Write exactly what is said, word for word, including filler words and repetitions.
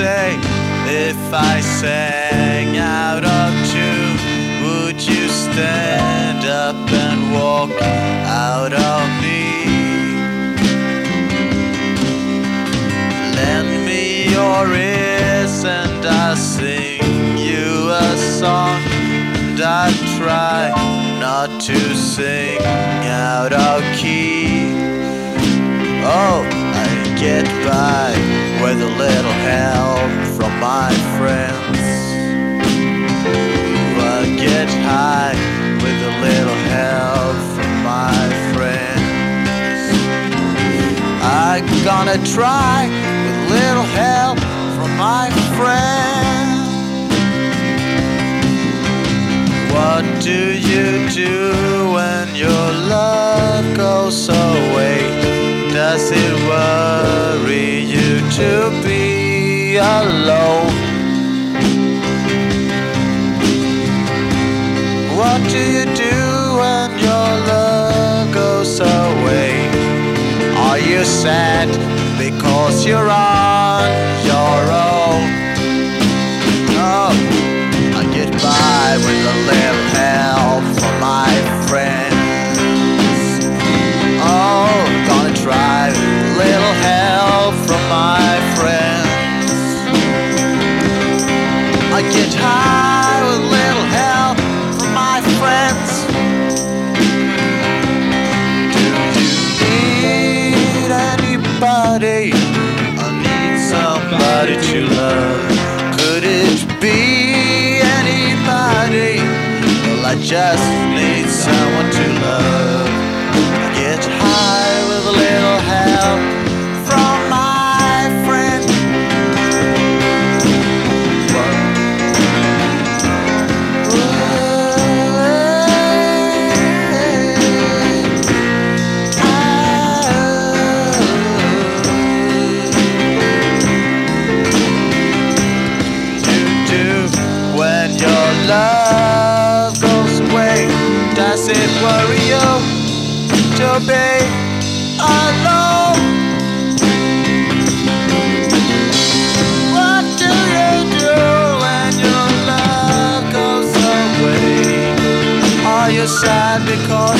say, if I sang out of tune, would you stand up and walk out of me? Lend me your ears and I'll sing you a song, and I'll try not to sing out of key. Oh, I get by with a little help from my friends. I get high with a little help from my friends. I'm gonna try with a little help from my friends. What do you do when your love goes away? Does it worry you to be alone? What do you do when your love goes away? Are you sad because you're on your own? No, I get by with a little help from my friends. Oh, gonna try a little help from my friends. I get high with a little help from my friends. Do you need anybody? I need somebody to love. Could it be anybody? Well, I just need someone to love. Get high with a little help from my friend. You do when your love goes away. Does it worry you to be alone? What do you do when your love goes away? Are you sad because